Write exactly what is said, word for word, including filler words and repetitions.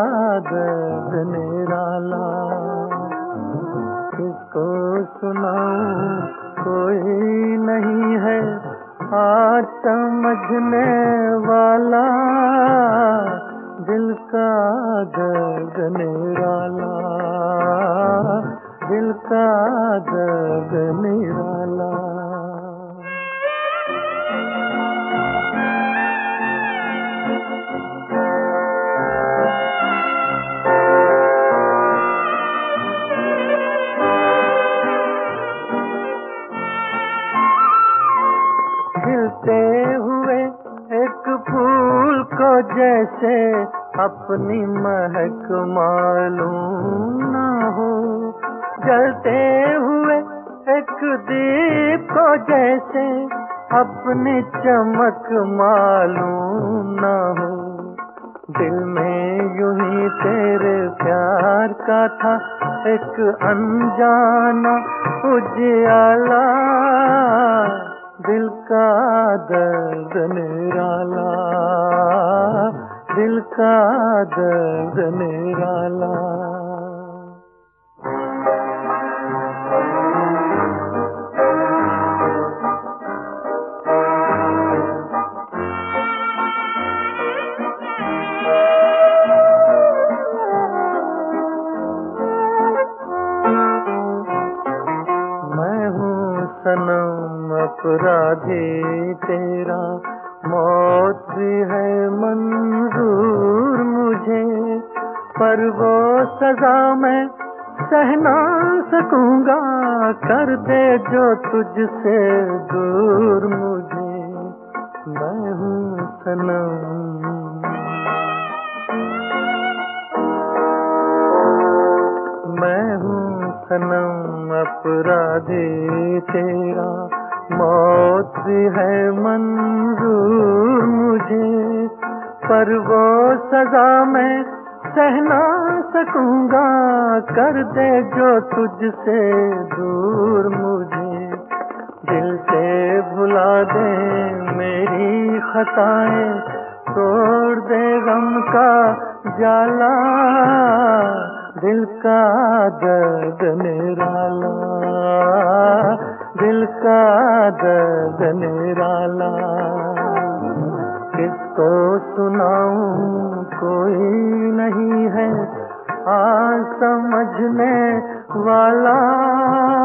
दर्द निराला। किसको सुनाऊं कोई नहीं है आज समझने वाला, दिल का दर्द निराला, दिल का दर्द निराला। खिलते हुए एक फूल को जैसे अपनी महक मालूम न हो, जलते हुए एक दीप को जैसे अपनी चमक मालूम न हो। दिल में यूं ही तेरे प्यार का था एक अनजाना उजियाला, दिल का दर्द निराला, दिल का दर्द निराला। मैं हूँ सनम अपराधी तेरा, मौत भी है मंजूर मुझे, पर वो सजा मैं सह ना सकूंगा, कर दे जो तुझसे दूर मुझे। मैं हूँ सनम, मैं हूँ सनम अपराधी तेरा, मौत भी है मंजूर मुझे, पर वो सजा मैं सह ना सकूंगा, कर दे जो तुझसे दूर मुझे। दिल से भुला दे मेरी खताएं, तोड़ दे गम का जाला, दिल का दर्द निराला, दिल का दर्द निराला। किसको सुनाऊं कोई नहीं है आज समझने वाला,